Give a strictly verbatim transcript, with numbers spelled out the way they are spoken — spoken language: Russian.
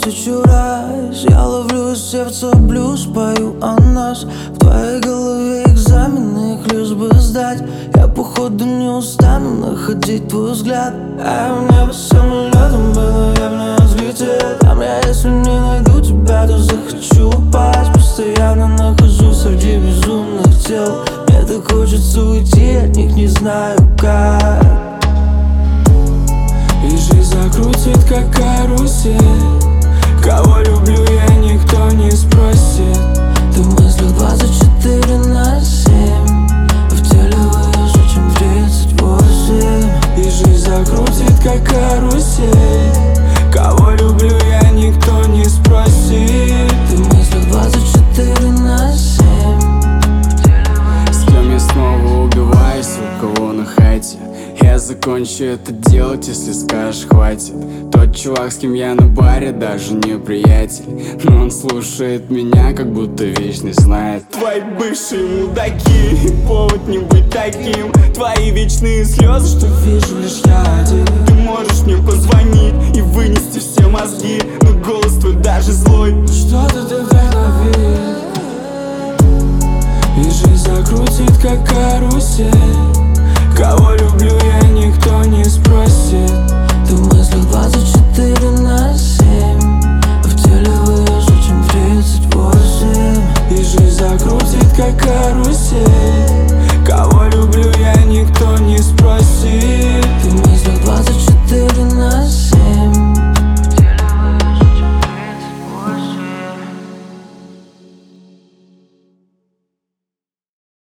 тысячу раз я ловлю из сердца блюз, пою о нас. В твоей голове экзамены, их лишь бы сдать. Я походу не устану находить твой взгляд. А у неба самолетом было явно взлететь. Там я, если не найду тебя, то захочу упасть. Постоянно нахожусь среди безумных тел. Мне так хочется уйти от них, не знаю как. И жизнь закрутит, как карусель. Кого люблю я, никто не спросит. Ты в мыслях двадцать четыре на семь, а в теле выше, чем тридцать восемь. И жизнь закрутит, как карусель. Кого люблю я, никто не спросит. Ты в мыслях двадцать четыре на семь. С кем я снова убиваюсь, у кого на хате. Я закончу это делать, если скажешь хватит. Тот чувак, с кем я на баре, даже не приятель, но он слушает меня, как будто вечно знает. Твои бывшие мудаки, и повод не быть таким. Твои вечные слезы, что вижу лишь я один. Ты можешь мне позвонить и вынести все мозги, но голос твой даже злой. Что ты так вдохновил? И жизнь закрутит, как карусель. Кого люблю я, никто не спросит. Ты в мыслях двадцать четыре на семь.